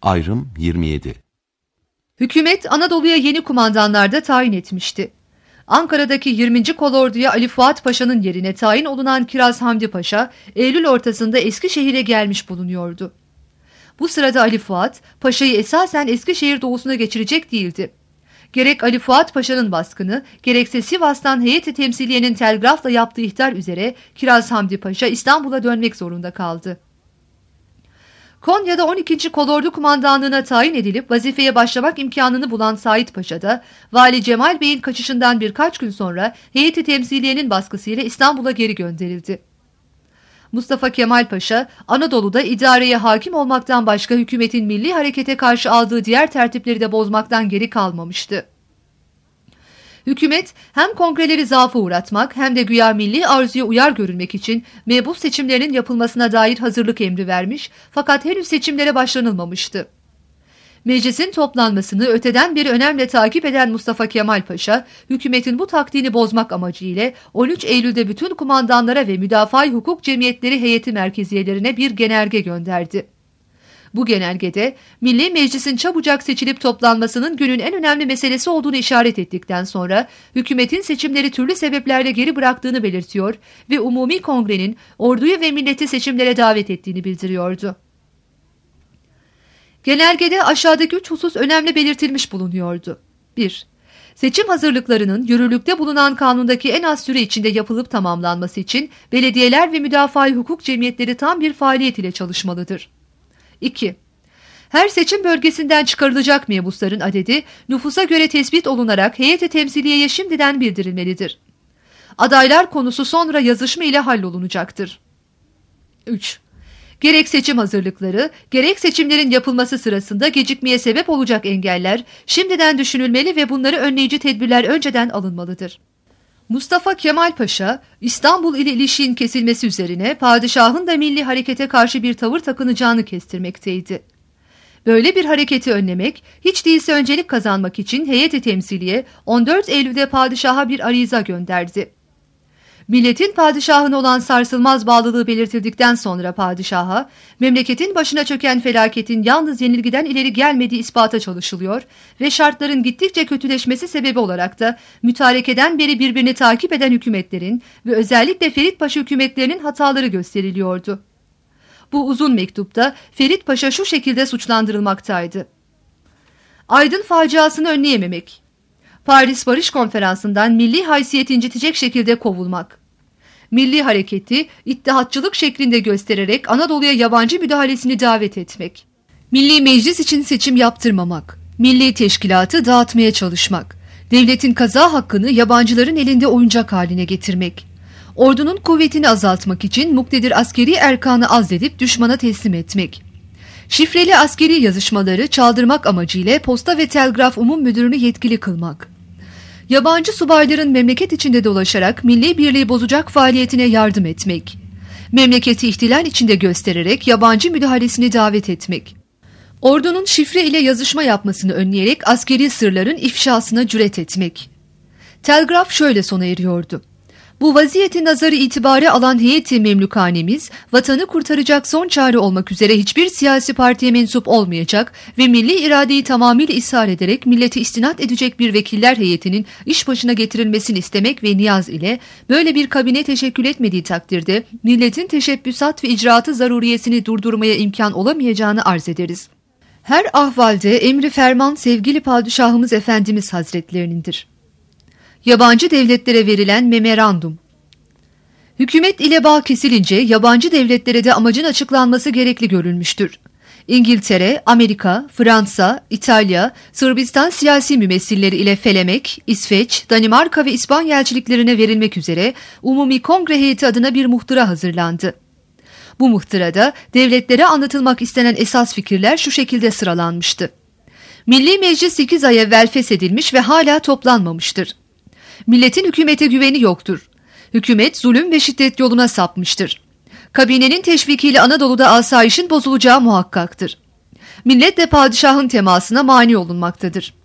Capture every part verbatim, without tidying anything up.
Ayrım yirmi yedi. Hükümet Anadolu'ya yeni kumandanlar da tayin etmişti. Ankara'daki yirminci Kolordu'ya Ali Fuat Paşa'nın yerine tayin olunan Kiraz Hamdi Paşa, Eylül ortasında Eskişehir'e gelmiş bulunuyordu. Bu sırada Ali Fuat, Paşa'yı esasen Eskişehir doğusuna geçirecek değildi. Gerek Ali Fuat Paşa'nın baskını, gerekse Sivas'tan heyeti temsiliyenin telgrafla yaptığı ihtar üzere Kiraz Hamdi Paşa İstanbul'a dönmek zorunda kaldı. Konya'da on ikinci Kolordu kumandanlığına tayin edilip vazifeye başlamak imkanını bulan Sait Paşa da Vali Cemal Bey'in kaçışından birkaç gün sonra heyeti temsiliyenin baskısıyla İstanbul'a geri gönderildi. Mustafa Kemal Paşa, Anadolu'da idareye hakim olmaktan başka hükümetin milli harekete karşı aldığı diğer tertipleri de bozmaktan geri kalmamıştı. Hükümet hem kongreleri zaafa uğratmak hem de güya milli arzuya uyar görülmek için mebus seçimlerinin yapılmasına dair hazırlık emri vermiş fakat henüz seçimlere başlanılmamıştı. Meclisin toplanmasını öteden beri önemli takip eden Mustafa Kemal Paşa, hükümetin bu taktiğini bozmak amacıyla on üç Eylül'de bütün kumandanlara ve müdafaa hukuk cemiyetleri heyeti merkeziyelerine bir genelge gönderdi. Bu genelgede Milli Meclis'in çabucak seçilip toplanmasının günün en önemli meselesi olduğunu işaret ettikten sonra hükümetin seçimleri türlü sebeplerle geri bıraktığını belirtiyor ve Umumi Kongre'nin orduyu ve milleti seçimlere davet ettiğini bildiriyordu. Genelgede aşağıdaki üç husus önemli belirtilmiş bulunuyordu. bir. Seçim hazırlıklarının yürürlükte bulunan kanundaki en az süre içinde yapılıp tamamlanması için belediyeler ve müdafaa hukuk cemiyetleri tam bir faaliyet ile çalışmalıdır. iki. Her seçim bölgesinden çıkarılacak mebusların adedi nüfusa göre tespit olunarak heyeti temsiliyeye şimdiden bildirilmelidir. Adaylar konusu sonra yazışma ile hallolunacaktır. üç. Gerek seçim hazırlıkları, gerek seçimlerin yapılması sırasında gecikmeye sebep olacak engeller şimdiden düşünülmeli ve bunları önleyici tedbirler önceden alınmalıdır. Mustafa Kemal Paşa, İstanbul ile ilişiğin kesilmesi üzerine padişahın da milli harekete karşı bir tavır takınacağını kestirmekteydi. Böyle bir hareketi önlemek, hiç değilse öncelik kazanmak için heyeti temsiliye on dört Eylül'de padişaha bir ariza gönderdi. Milletin padişahına olan sarsılmaz bağlılığı belirtildikten sonra padişaha, memleketin başına çöken felaketin yalnız yenilgiden ileri gelmediği ispata çalışılıyor ve şartların gittikçe kötüleşmesi sebebi olarak da mütarekeden beri birbirini takip eden hükümetlerin ve özellikle Ferit Paşa hükümetlerinin hataları gösteriliyordu. Bu uzun mektupta Ferit Paşa şu şekilde suçlandırılmaktaydı. Aydın faciasını önleyememek, Paris Barış Konferansı'ndan milli haysiyeti incitecek şekilde kovulmak, milli hareketi ittihatçılık şeklinde göstererek Anadolu'ya yabancı müdahalesini davet etmek, milli meclis için seçim yaptırmamak, milli teşkilatı dağıtmaya çalışmak, devletin kaza hakkını yabancıların elinde oyuncak haline getirmek, ordunun kuvvetini azaltmak için muktedir askeri erkanı azledip düşmana teslim etmek, şifreli askeri yazışmaları çaldırmak amacıyla Posta ve Telgraf Umum Müdürünü yetkili kılmak, yabancı subayların memleket içinde dolaşarak milli birliği bozacak faaliyetine yardım etmek, memleketi ihtilal içinde göstererek yabancı müdahalesini davet etmek, ordunun şifre ile yazışma yapmasını önleyerek askeri sırların ifşasına cüret etmek. Telgraf şöyle sona eriyordu. Bu vaziyeti nazarı itibare alan heyeti memlükanemiz, vatanı kurtaracak son çare olmak üzere hiçbir siyasi partiye mensup olmayacak ve milli iradeyi tamamıyla ishal ederek milleti istinat edecek bir vekiller heyetinin iş başına getirilmesini istemek ve niyaz ile böyle bir kabine teşekkül etmediği takdirde milletin teşebbüsat ve icraatı zaruriyesini durdurmaya imkan olamayacağını arz ederiz. Her ahvalde emri ferman sevgili padişahımız Efendimiz Hazretlerinindir. Yabancı devletlere verilen memorandum. Hükümet ile bağ kesilince yabancı devletlere de amacın açıklanması gerekli görülmüştür. İngiltere, Amerika, Fransa, İtalya, Sırbistan siyasi mümessilleri ile Felemek, İsveç, Danimarka ve İspanya elçiliklerine verilmek üzere Umumi Kongre heyeti adına bir muhtıra hazırlandı. Bu muhtırada devletlere anlatılmak istenen esas fikirler şu şekilde sıralanmıştı. Milli Meclis sekiz ay evvel feshedilmiş ve hala toplanmamıştır. Milletin hükümete güveni yoktur. Hükümet zulüm ve şiddet yoluna sapmıştır. Kabinenin teşvikiyle Anadolu'da asayişin bozulacağı muhakkaktır. Millet de padişahın temasına mani olunmaktadır.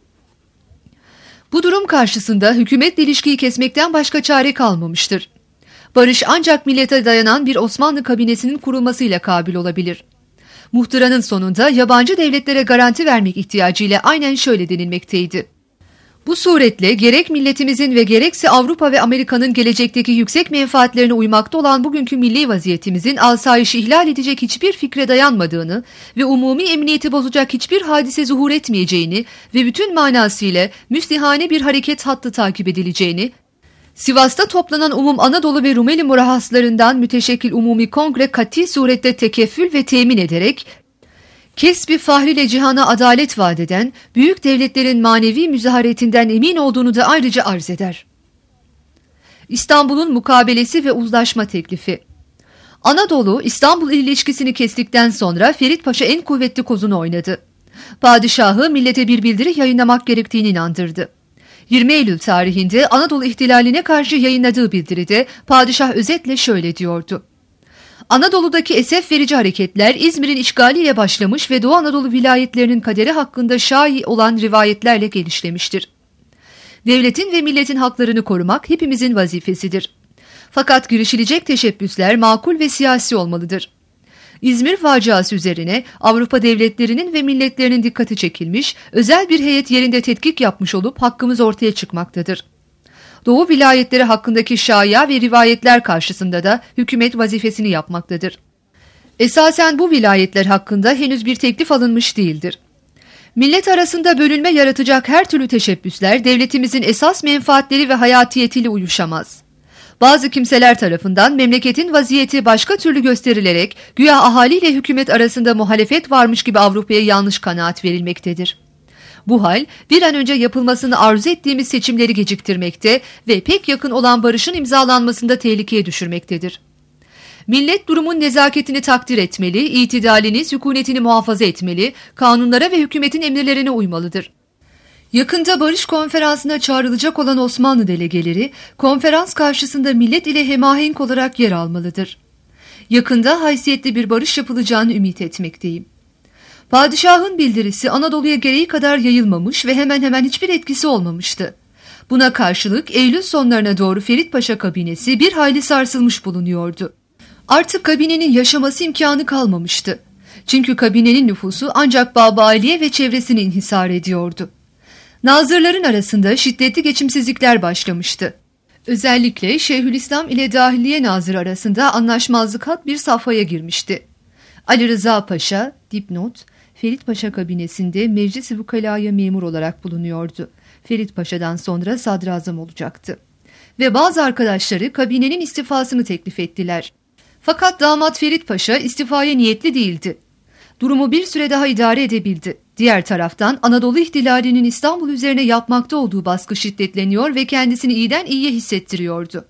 Bu durum karşısında hükümetle ilişkiyi kesmekten başka çare kalmamıştır. Barış ancak millete dayanan bir Osmanlı kabinesinin kurulmasıyla kabil olabilir. Muhtıranın sonunda yabancı devletlere garanti vermek ihtiyacıyla aynen şöyle denilmekteydi. Bu suretle gerek milletimizin ve gerekse Avrupa ve Amerika'nın gelecekteki yüksek menfaatlerine uymakta olan bugünkü milli vaziyetimizin asayişi ihlal edecek hiçbir fikre dayanmadığını ve umumi emniyeti bozacak hiçbir hadise zuhur etmeyeceğini ve bütün manasıyla müstihane bir hareket hattı takip edileceğini, Sivas'ta toplanan umum Anadolu ve Rumeli murahhaslarından müteşekkil umumi kongre kati surette tekeffül ve temin ederek, kesbi fahriyle cihana adalet vaat eden büyük devletlerin manevi müzaharetinden emin olduğunu da ayrıca arz eder. İstanbul'un mukabelesi ve uzlaşma teklifi. Anadolu, İstanbul ilişkisini kestikten sonra Ferit Paşa en kuvvetli kozunu oynadı. Padişahı millete bir bildiri yayınlamak gerektiğini inandırdı. yirmi Eylül tarihinde Anadolu ihtilaline karşı yayınladığı bildiride padişah özetle şöyle diyordu. Anadolu'daki esef verici hareketler İzmir'in işgaliyle başlamış ve Doğu Anadolu vilayetlerinin kaderi hakkında şai olan rivayetlerle gelişlemiştir. Devletin ve milletin haklarını korumak hepimizin vazifesidir. Fakat girişilecek teşebbüsler makul ve siyasi olmalıdır. İzmir faciası üzerine Avrupa devletlerinin ve milletlerinin dikkati çekilmiş, özel bir heyet yerinde tetkik yapmış olup hakkımız ortaya çıkmaktadır. Doğu vilayetleri hakkındaki şaya ve rivayetler karşısında da hükümet vazifesini yapmaktadır. Esasen bu vilayetler hakkında henüz bir teklif alınmış değildir. Millet arasında bölünme yaratacak her türlü teşebbüsler devletimizin esas menfaatleri ve hayatiyetiyle uyuşamaz. Bazı kimseler tarafından memleketin vaziyeti başka türlü gösterilerek güya ahaliyle hükümet arasında muhalefet varmış gibi Avrupa'ya yanlış kanaat verilmektedir. Bu hal bir an önce yapılmasını arzu ettiğimiz seçimleri geciktirmekte ve pek yakın olan barışın imzalanmasında tehlikeye düşürmektedir. Millet durumun nezaketini takdir etmeli, itidalini, sükunetini muhafaza etmeli, kanunlara ve hükümetin emirlerine uymalıdır. Yakında barış konferansına çağrılacak olan Osmanlı delegeleri, konferans karşısında millet ile hemahenk olarak yer almalıdır. Yakında haysiyetli bir barış yapılacağını ümit etmekteyim. Padişahın bildirisi Anadolu'ya gereği kadar yayılmamış ve hemen hemen hiçbir etkisi olmamıştı. Buna karşılık Eylül sonlarına doğru Ferit Paşa kabinesi bir hayli sarsılmış bulunuyordu. Artık kabinenin yaşaması imkanı kalmamıştı. Çünkü kabinenin nüfusu ancak Baba Aliye ve çevresini inhisar ediyordu. Nazırların arasında şiddetli geçimsizlikler başlamıştı. Özellikle Şeyhülislam ile Dahiliye Nazırı arasında anlaşmazlık hat bir safhaya girmişti. Ali Rıza Paşa, dipnot, Ferit Paşa kabinesinde Meclis-i Vukala'ya memur olarak bulunuyordu. Ferit Paşa'dan sonra sadrazam olacaktı. Ve bazı arkadaşları kabinenin istifasını teklif ettiler. Fakat damat Ferit Paşa istifaya niyetli değildi. Durumu bir süre daha idare edebildi. Diğer taraftan Anadolu ihtilalinin İstanbul üzerine yapmakta olduğu baskı şiddetleniyor ve kendisini iyiden iyiye hissettiriyordu.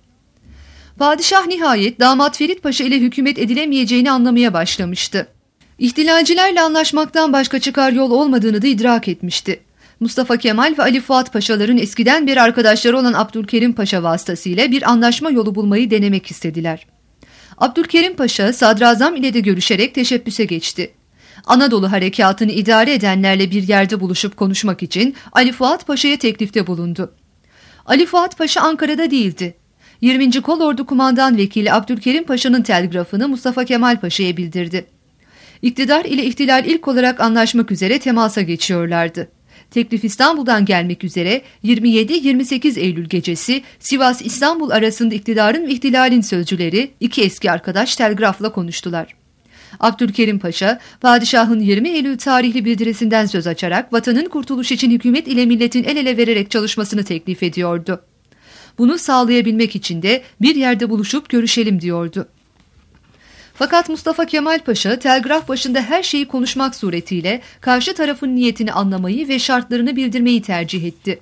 Padişah nihayet damat Ferit Paşa ile hükümet edilemeyeceğini anlamaya başlamıştı. İhtilalcilerle anlaşmaktan başka çıkar yol olmadığını da idrak etmişti. Mustafa Kemal ve Ali Fuat Paşaların eskiden beri arkadaşları olan Abdülkerim Paşa vasıtasıyla bir anlaşma yolu bulmayı denemek istediler. Abdülkerim Paşa sadrazam ile de görüşerek teşebbüse geçti. Anadolu harekatını idare edenlerle bir yerde buluşup konuşmak için Ali Fuat Paşa'ya teklifte bulundu. Ali Fuat Paşa Ankara'da değildi. yirminci Kolordu Kumandan Vekili Abdülkerim Paşa'nın telgrafını Mustafa Kemal Paşa'ya bildirdi. İktidar ile ihtilal ilk olarak anlaşmak üzere temasa geçiyorlardı. Teklif İstanbul'dan gelmek üzere yirmi yedi yirmi sekiz Eylül gecesi Sivas-İstanbul arasında iktidarın ve ihtilalin sözcüleri iki eski arkadaş telgrafla konuştular. Abdülkerim Paşa, padişahın yirmi Eylül tarihli bildirisinden söz açarak vatanın kurtuluşu için hükümet ile milletin el ele vererek çalışmasını teklif ediyordu. Bunu sağlayabilmek için de bir yerde buluşup görüşelim diyordu. Fakat Mustafa Kemal Paşa telgraf başında her şeyi konuşmak suretiyle karşı tarafın niyetini anlamayı ve şartlarını bildirmeyi tercih etti.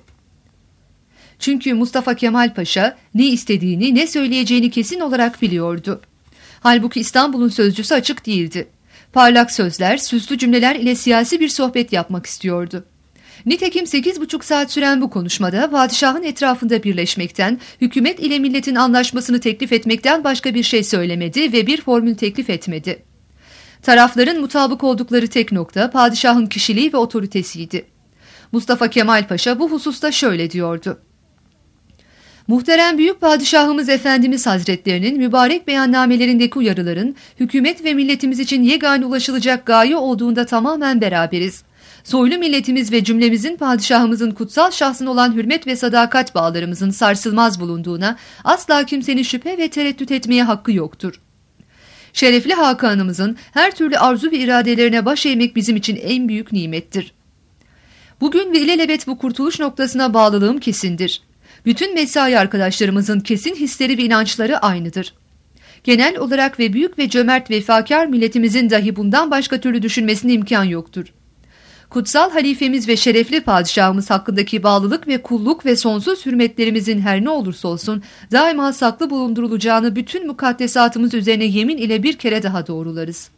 Çünkü Mustafa Kemal Paşa ne istediğini ne söyleyeceğini kesin olarak biliyordu. Halbuki İstanbul'un sözcüsü açık değildi. Parlak sözler, süslü cümleler ile siyasi bir sohbet yapmak istiyordu. Nitekim sekiz buçuk saat süren bu konuşmada padişahın etrafında birleşmekten, hükümet ile milletin anlaşmasını teklif etmekten başka bir şey söylemedi ve bir formül teklif etmedi. Tarafların mutabık oldukları tek nokta padişahın kişiliği ve otoritesiydi. Mustafa Kemal Paşa bu hususta şöyle diyordu. Muhterem Büyük Padişahımız Efendimiz Hazretlerinin mübarek beyannamelerindeki uyarıların hükümet ve milletimiz için yegane ulaşılacak gaye olduğunda tamamen beraberiz. Soylu milletimiz ve cümlemizin padişahımızın kutsal şahsına olan hürmet ve sadakat bağlarımızın sarsılmaz bulunduğuna asla kimsenin şüphe ve tereddüt etmeye hakkı yoktur. Şerefli Hakanımızın her türlü arzu ve iradelerine baş eğmek bizim için en büyük nimettir. Bugün ve ilelebet bu kurtuluş noktasına bağlılığım kesindir. Bütün mesai arkadaşlarımızın kesin hisleri ve inançları aynıdır. Genel olarak ve büyük ve cömert vefakar milletimizin dahi bundan başka türlü düşünmesine imkan yoktur. Kutsal halifemiz ve şerefli padişahımız hakkındaki bağlılık ve kulluk ve sonsuz hürmetlerimizin her ne olursa olsun daima saklı bulundurulacağını bütün mukaddesatımız üzerine yemin ile bir kere daha doğrularız.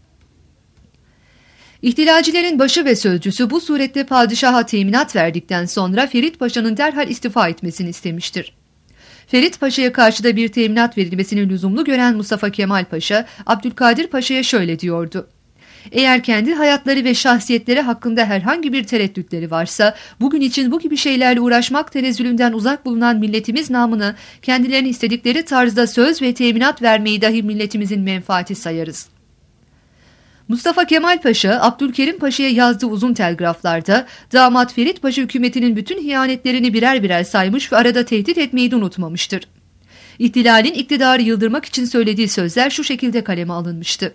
İhtilalcilerin başı ve sözcüsü bu surette padişaha teminat verdikten sonra Ferit Paşa'nın derhal istifa etmesini istemiştir. Ferit Paşa'ya karşı da bir teminat verilmesini lüzumlu gören Mustafa Kemal Paşa, Abdülkadir Paşa'ya şöyle diyordu: "Eğer kendi hayatları ve şahsiyetleri hakkında herhangi bir tereddütleri varsa, bugün için bu gibi şeylerle uğraşmak tenezzülünden uzak bulunan milletimiz namına kendilerine istedikleri tarzda söz ve teminat vermeyi dahi milletimizin menfaati sayarız." Mustafa Kemal Paşa, Abdülkerim Paşa'ya yazdığı uzun telgraflarda damat Ferit Paşa hükümetinin bütün hiyanetlerini birer birer saymış ve arada tehdit etmeyi de unutmamıştır. İhtilalin iktidarı yıldırmak için söylediği sözler şu şekilde kaleme alınmıştı: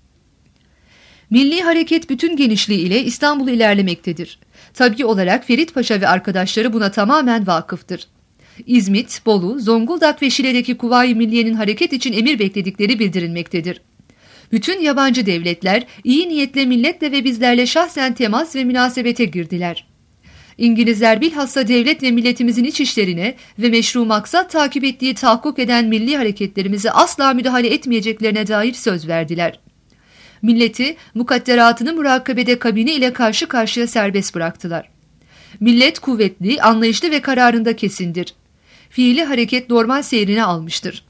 "Milli hareket bütün genişliği ile İstanbul'u ilerlemektedir. Tabii olarak Ferit Paşa ve arkadaşları buna tamamen vakıftır. İzmit, Bolu, Zonguldak ve Şile'deki Kuvayi Milliye'nin hareket için emir bekledikleri bildirilmektedir. Bütün yabancı devletler iyi niyetle milletle ve bizlerle şahsen temas ve münasebete girdiler. İngilizler bilhassa devlet ve milletimizin iç işlerine ve meşru maksat takip ettiği tahakkuk eden milli hareketlerimize asla müdahale etmeyeceklerine dair söz verdiler. Milleti mukadderatını murakabede kabini ile karşı karşıya serbest bıraktılar. Millet kuvvetli, anlayışlı ve kararında kesindir. Fiili hareket normal seyrini almıştır."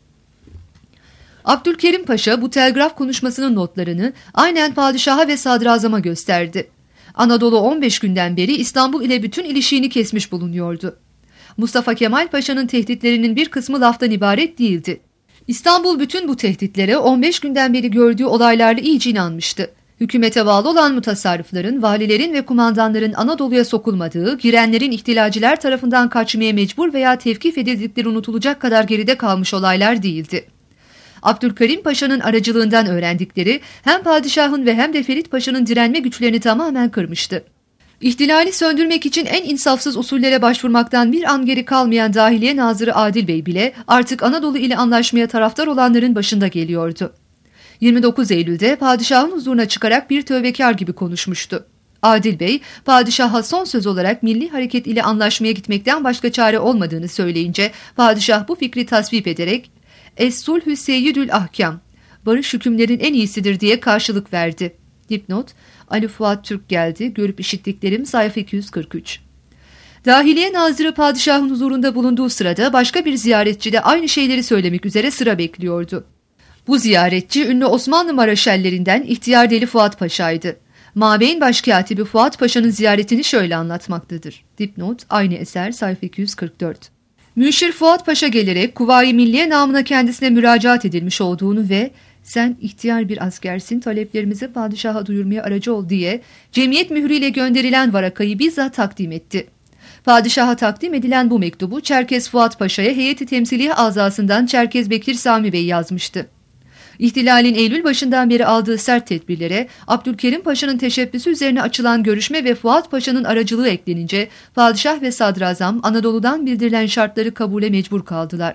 Abdülkerim Paşa bu telgraf konuşmasının notlarını aynen padişaha ve sadrazama gösterdi. Anadolu on beş günden beri İstanbul ile bütün ilişiğini kesmiş bulunuyordu. Mustafa Kemal Paşa'nın tehditlerinin bir kısmı laftan ibaret değildi. İstanbul bütün bu tehditlere on beş günden beri gördüğü olaylarla iyice inanmıştı. Hükümete bağlı olan mutasarrıfların, valilerin ve kumandanların Anadolu'ya sokulmadığı, girenlerin ihtilalciler tarafından kaçmaya mecbur veya tevkif edildikleri unutulacak kadar geride kalmış olaylar değildi. Abdülkerim Paşa'nın aracılığından öğrendikleri hem padişahın ve hem de Ferit Paşa'nın direnme güçlerini tamamen kırmıştı. İhtilali söndürmek için en insafsız usullere başvurmaktan bir an geri kalmayan Dahiliye Nazırı Adil Bey bile artık Anadolu ile anlaşmaya taraftar olanların başında geliyordu. yirmi dokuz Eylül'de padişahın huzuruna çıkarak bir tövbekar gibi konuşmuştu. Adil Bey, padişaha son söz olarak milli hareket ile anlaşmaya gitmekten başka çare olmadığını söyleyince padişah bu fikri tasvip ederek "Es-sulhü seyyidül ahkam, barış hükümlerin en iyisidir" diye karşılık verdi. Dipnot: Ali Fuat Türk geldi, görüp işittiklerim, sayfa iki yüz kırk üç. Dahiliye Nazırı padişahın huzurunda bulunduğu sırada başka bir ziyaretçi de aynı şeyleri söylemek üzere sıra bekliyordu. Bu ziyaretçi ünlü Osmanlı Maraşellerinden İhtiyar Deli Fuat Paşa'ydı. Mabeyn Başkatibi Fuat Paşa'nın ziyaretini şöyle anlatmaktadır. Dipnot: aynı eser, sayfa iki yüz kırk dört. Müşir Fuat Paşa gelerek Kuvayi Milliye namına kendisine müracaat edilmiş olduğunu ve "Sen ihtiyar bir askersin, taleplerimizi padişaha duyurmaya aracı ol" diye cemiyet mührüyle gönderilen varakayı bizzat takdim etti. Padişaha takdim edilen bu mektubu Çerkez Fuat Paşa'ya heyeti temsiliye azasından Çerkez Bekir Sami Bey yazmıştı. İhtilalin Eylül başından beri aldığı sert tedbirlere Abdülkerim Paşa'nın teşebbüsü üzerine açılan görüşme ve Fuat Paşa'nın aracılığı eklenince padişah ve sadrazam Anadolu'dan bildirilen şartları kabule mecbur kaldılar.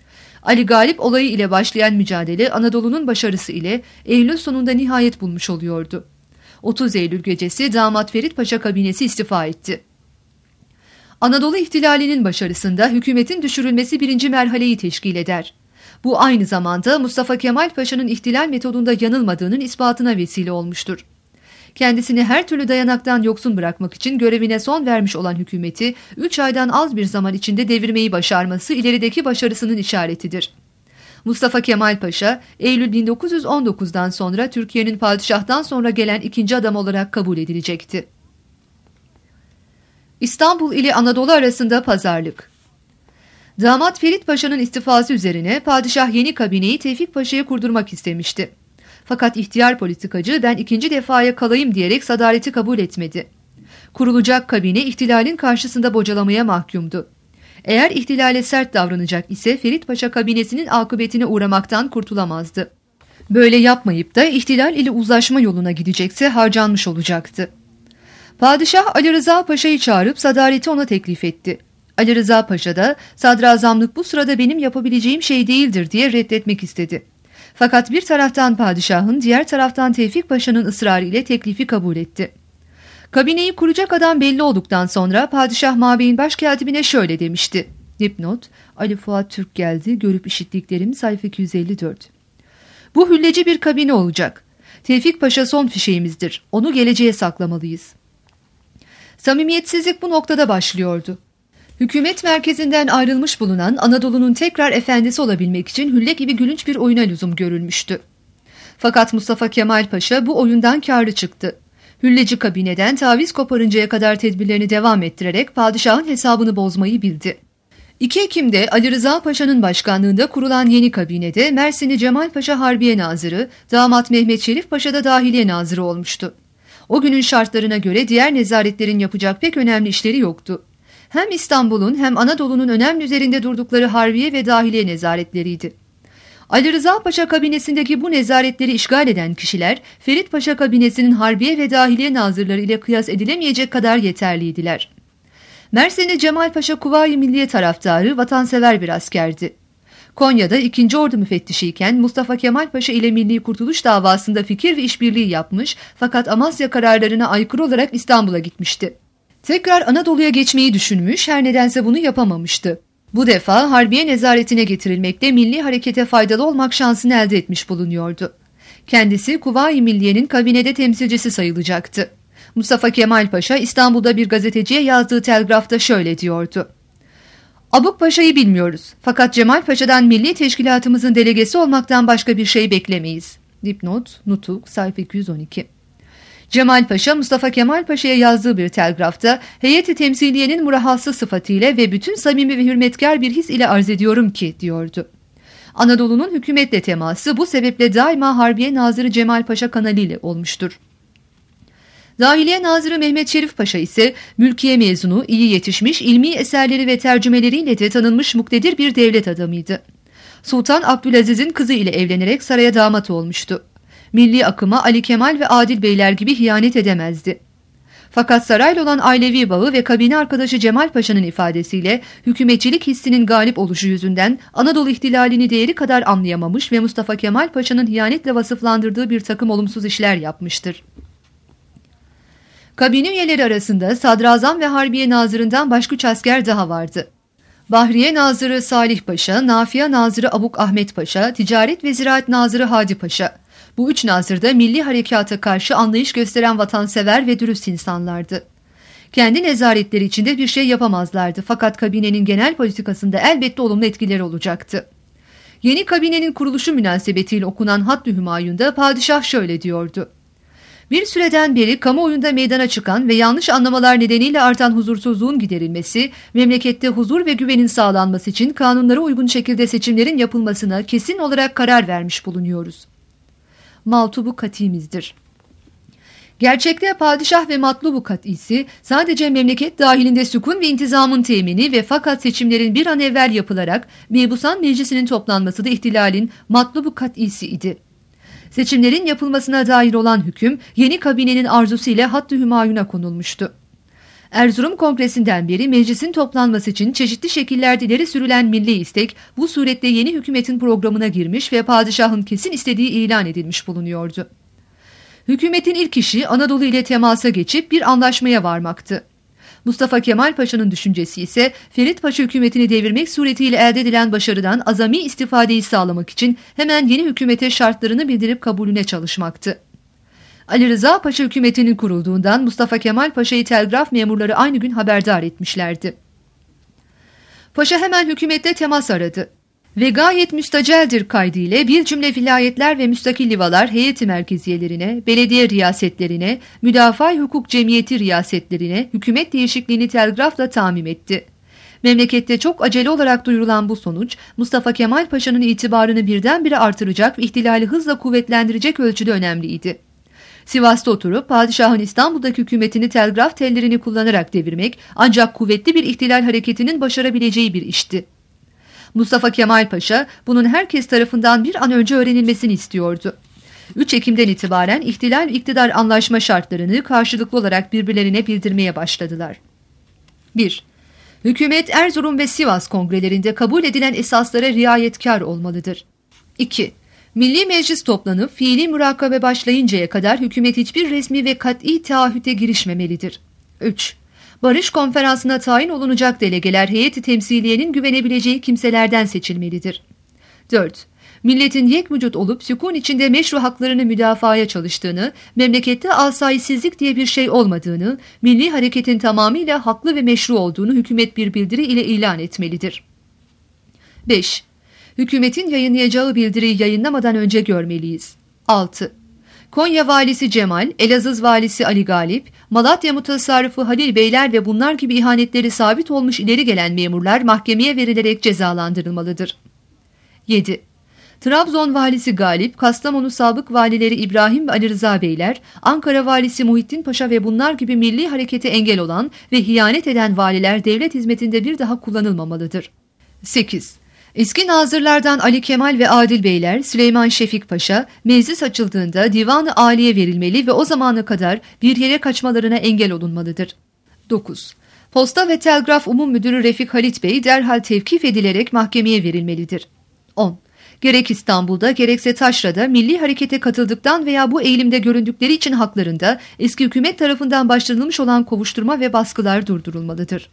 Ali Galip olayı ile başlayan mücadele Anadolu'nun başarısı ile Eylül sonunda nihayet bulmuş oluyordu. otuz Eylül gecesi damat Ferit Paşa kabinesi istifa etti. Anadolu ihtilalinin başarısında hükümetin düşürülmesi birinci merhaleyi teşkil eder. Bu aynı zamanda Mustafa Kemal Paşa'nın ihtilal metodunda yanılmadığının ispatına vesile olmuştur. Kendisini her türlü dayanaktan yoksun bırakmak için görevine son vermiş olan hükümeti üç aydan az bir zaman içinde devirmeyi başarması ilerideki başarısının işaretidir. Mustafa Kemal Paşa, Eylül bin dokuz yüz on dokuz'dan sonra Türkiye'nin padişahtan sonra gelen ikinci adam olarak kabul edilecekti. İstanbul ile Anadolu arasında pazarlık. Damat Ferit Paşa'nın istifası üzerine padişah yeni kabineyi Tevfik Paşa'ya kurdurmak istemişti. Fakat ihtiyar politikacı ben ikinci defaya kalayım diyerek sadaleti kabul etmedi. Kurulacak kabine ihtilalin karşısında bocalamaya mahkumdu. Eğer ihtilale sert davranacak ise Ferit Paşa kabinesinin akıbetine uğramaktan kurtulamazdı. Böyle yapmayıp da ihtilal ile uzlaşma yoluna gidecekse harcanmış olacaktı. Padişah Ali Rıza Paşa'yı çağırıp sadaleti ona teklif etti. Ali Rıza Paşa da sadrazamlık bu sırada benim yapabileceğim şey değildir diye reddetmek istedi. Fakat bir taraftan padişahın, diğer taraftan Tevfik Paşa'nın ısrarı ile teklifi kabul etti. Kabineyi kuracak adam belli olduktan sonra padişah Mabeyin başkatibine şöyle demişti. Dipnot: Ali Fuat Türk geldi, görüp işittiklerim, sayfa iki yüz elli dört. Bu hülleci bir kabine olacak. Tevfik Paşa son fişeğimizdir. Onu geleceğe saklamalıyız. Samimiyetsizlik bu noktada başlıyordu. Hükümet merkezinden ayrılmış bulunan Anadolu'nun tekrar efendisi olabilmek için hülle gibi gülünç bir oyuna lüzum görülmüştü. Fakat Mustafa Kemal Paşa bu oyundan kârlı çıktı. Hülleci kabineden taviz koparıncaya kadar tedbirlerini devam ettirerek padişahın hesabını bozmayı bildi. iki Ekim'de Ali Rıza Paşa'nın başkanlığında kurulan yeni kabinede Mersinli Cemal Paşa Harbiye Nazırı, damat Mehmet Şerif Paşa da Dahiliye Nazırı olmuştu. O günün şartlarına göre diğer nezaretlerin yapacak pek önemli işleri yoktu. Hem İstanbul'un hem Anadolu'nun önemli üzerinde durdukları Harbiye ve Dahiliye nezaretleriydi. Ali Rıza Paşa kabinesindeki bu nezaretleri işgal eden kişiler, Ferit Paşa kabinesinin Harbiye ve Dahiliye nazırları ile kıyas edilemeyecek kadar yeterliydiler. Mersin'de Cemal Paşa Kuvayi Milliye taraftarı, vatansever bir askerdi. Konya'da ikinci Ordu müfettişiyken Mustafa Kemal Paşa ile Milli Kurtuluş davasında fikir ve işbirliği yapmış fakat Amasya kararlarına aykırı olarak İstanbul'a gitmişti. Tekrar Anadolu'ya geçmeyi düşünmüş, her nedense bunu yapamamıştı. Bu defa Harbiye nezaretine getirilmekle milli harekete faydalı olmak şansını elde etmiş bulunuyordu. Kendisi Kuvayi Milliye'nin kabinede temsilcisi sayılacaktı. Mustafa Kemal Paşa İstanbul'da bir gazeteciye yazdığı telgrafta şöyle diyordu. Abuk Paşa'yı bilmiyoruz fakat Cemal Paşa'dan milli teşkilatımızın delegesi olmaktan başka bir şey beklemeyiz. Dipnot, Nutuk, sayfa iki yüz on iki. Cemal Paşa, Mustafa Kemal Paşa'ya yazdığı bir telgrafta heyeti temsiliyenin murahhası sıfatıyla ve bütün samimi ve hürmetkar bir his ile arz ediyorum ki diyordu. Anadolu'nun hükümetle teması bu sebeple daima Harbiye Nazırı Cemal Paşa kanaliyle olmuştur. Dahiliye Nazırı Mehmet Şerif Paşa ise mülkiye mezunu, iyi yetişmiş, ilmi eserleri ve tercümeleriyle de tanınmış muktedir bir devlet adamıydı. Sultan Abdülaziz'in kızı ile evlenerek saraya damat olmuştu. Milli akıma Ali Kemal ve Adil Beyler gibi ihanet edemezdi. Fakat sarayla olan ailevi bağı ve kabine arkadaşı Cemal Paşa'nın ifadesiyle hükümetçilik hissinin galip oluşu yüzünden Anadolu ihtilalini değeri kadar anlayamamış ve Mustafa Kemal Paşa'nın ihanetle vasıflandırdığı bir takım olumsuz işler yapmıştır. Kabine üyeleri arasında Sadrazam ve Harbiye Nazırı'ndan başka üç asker daha vardı. Bahriye Nazırı Salih Paşa, Nafiye Nazırı Abuk Ahmet Paşa, Ticaret ve Ziraat Nazırı Hadi Paşa. Bu üç nazır da milli harekata karşı anlayış gösteren vatansever ve dürüst insanlardı. Kendi nezaretleri içinde bir şey yapamazlardı fakat kabinenin genel politikasında elbette olumlu etkileri olacaktı. Yeni kabinenin kuruluşu münasebetiyle okunan Hattı Hümayun'da padişah şöyle diyordu. Bir süreden beri kamuoyunda meydana çıkan ve yanlış anlamalar nedeniyle artan huzursuzluğun giderilmesi, memlekette huzur ve güvenin sağlanması için kanunlara uygun şekilde seçimlerin yapılmasına kesin olarak karar vermiş bulunuyoruz. Maltubu katimizdir. Gerçekte padişah ve matlubu kat'isi sadece memleket dahilinde sükun ve intizamın temini ve fakat seçimlerin bir an evvel yapılarak Mebusan Meclisi'nin toplanması da ihtilalin matlubu kat'isi idi. Seçimlerin yapılmasına dair olan hüküm yeni kabinenin arzusu ile Hattı Hümayun'a konulmuştu. Erzurum Kongresi'nden beri meclisin toplanması için çeşitli şekillerde ileri sürülen milli istek bu surette yeni hükümetin programına girmiş ve padişahın kesin istediği ilan edilmiş bulunuyordu. Hükümetin ilk işi Anadolu ile temasa geçip bir anlaşmaya varmaktı. Mustafa Kemal Paşa'nın düşüncesi ise Ferit Paşa hükümetini devirmek suretiyle elde edilen başarıdan azami istifadeyi sağlamak için hemen yeni hükümete şartlarını bildirip kabulüne çalışmaktı. Ali Rıza Paşa hükümetinin kurulduğundan Mustafa Kemal Paşa'yı telgraf memurları aynı gün haberdar etmişlerdi. Paşa hemen hükümetle temas aradı ve gayet müstaceldir kaydıyla bir cümle vilayetler ve müstakil livalar heyeti merkeziyelerine, belediye riyasetlerine, müdafaa hukuk cemiyeti riyasetlerine hükümet değişikliğini telgrafla tamim etti. Memlekette çok acele olarak duyurulan bu sonuç, Mustafa Kemal Paşa'nın itibarını birdenbire artıracak ve ihtilali hızla kuvvetlendirecek ölçüde önemliydi. Sivas'ta oturup padişahın İstanbul'daki hükümetini telgraf tellerini kullanarak devirmek ancak kuvvetli bir ihtilal hareketinin başarabileceği bir işti. Mustafa Kemal Paşa bunun herkes tarafından bir an önce öğrenilmesini istiyordu. üç Ekim'den itibaren ihtilal ve iktidar anlaşma şartlarını karşılıklı olarak birbirlerine bildirmeye başladılar. bir Hükümet Erzurum ve Sivas kongrelerinde kabul edilen esaslara riayetkar olmalıdır. iki Milli Meclis toplanıp fiili murakabe başlayıncaya kadar hükümet hiçbir resmi ve kat'i taahhüte girişmemelidir. üç Barış konferansına tayin olunacak delegeler heyeti temsiliyenin güvenebileceği kimselerden seçilmelidir. dört Milletin yek vücut olup sükun içinde meşru haklarını müdafaya çalıştığını, memlekette asayişsizlik diye bir şey olmadığını, milli hareketin tamamıyla haklı ve meşru olduğunu hükümet bir bildiri ile ilan etmelidir. beş Hükümetin yayınlayacağı bildiriyi yayınlamadan önce görmeliyiz. altı Konya valisi Cemal, Elazığ valisi Ali Galip, Malatya mutasarrıfı Halil Beyler ve bunlar gibi ihanetleri sabit olmuş ileri gelen memurlar mahkemeye verilerek cezalandırılmalıdır. yedi Trabzon valisi Galip, Kastamonu sabık valileri İbrahim ve Ali Rıza Beyler, Ankara valisi Muhittin Paşa ve bunlar gibi milli harekete engel olan ve hiyanet eden valiler devlet hizmetinde bir daha kullanılmamalıdır. sekiz Eski nazırlardan Ali Kemal ve Adil Beyler, Süleyman Şefik Paşa, meclis açıldığında divan-ı âliye verilmeli ve o zamana kadar bir yere kaçmalarına engel olunmalıdır. dokuz Posta ve Telgraf Umum Müdürü Refik Halit Bey derhal tevkif edilerek mahkemeye verilmelidir. on Gerek İstanbul'da gerekse Taşra'da milli harekete katıldıktan veya bu eğilimde göründükleri için haklarında eski hükümet tarafından başlatılmış olan kovuşturma ve baskılar durdurulmalıdır.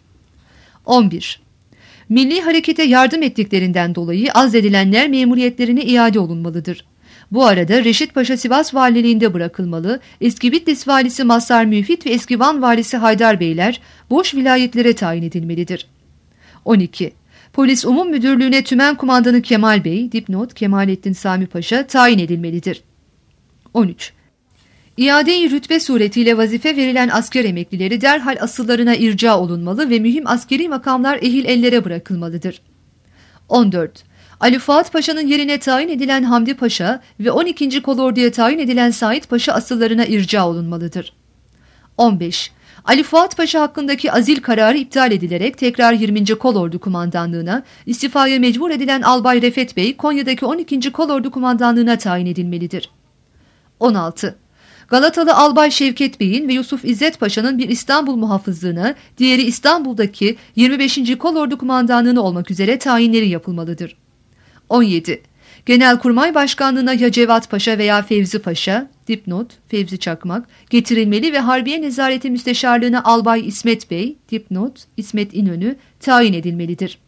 on bir Milli harekete yardım ettiklerinden dolayı azledilenler memuriyetlerine iade olunmalıdır. Bu arada Reşit Paşa Sivas valiliğinde bırakılmalı, eski Bitlis valisi Mazhar Müfit ve eski Van valisi Haydar Beyler boş vilayetlere tayin edilmelidir. on iki Polis Umum Müdürlüğü'ne Tümen Kumandanı Kemal Bey, dipnot Kemalettin Sami Paşa tayin edilmelidir. on üç İade-i rütbe suretiyle vazife verilen asker emeklileri derhal asıllarına irca olunmalı ve mühim askeri makamlar ehil ellere bırakılmalıdır. on dört Ali Fuat Paşa'nın yerine tayin edilen Hamdi Paşa ve on ikinci Kolordu'ya tayin edilen Sait Paşa asıllarına irca olunmalıdır. on beş Ali Fuat Paşa hakkındaki azil kararı iptal edilerek tekrar yirminci Kolordu Kumandanlığına, istifaya mecbur edilen Albay Refet Bey Konya'daki on ikinci Kolordu Kumandanlığına tayin edilmelidir. on altı Galatalı Albay Şevket Bey'in ve Yusuf İzzet Paşa'nın bir İstanbul muhafızlığına, diğeri İstanbul'daki yirmi beşinci Kolordu Kumandanlığına olmak üzere tayinleri yapılmalıdır. on yedi Genelkurmay Başkanlığına ya Cevat Paşa veya Fevzi Paşa, dipnot Fevzi Çakmak, getirilmeli ve Harbiye Nezareti Müsteşarlığına Albay İsmet Bey, dipnot İsmet İnönü, tayin edilmelidir.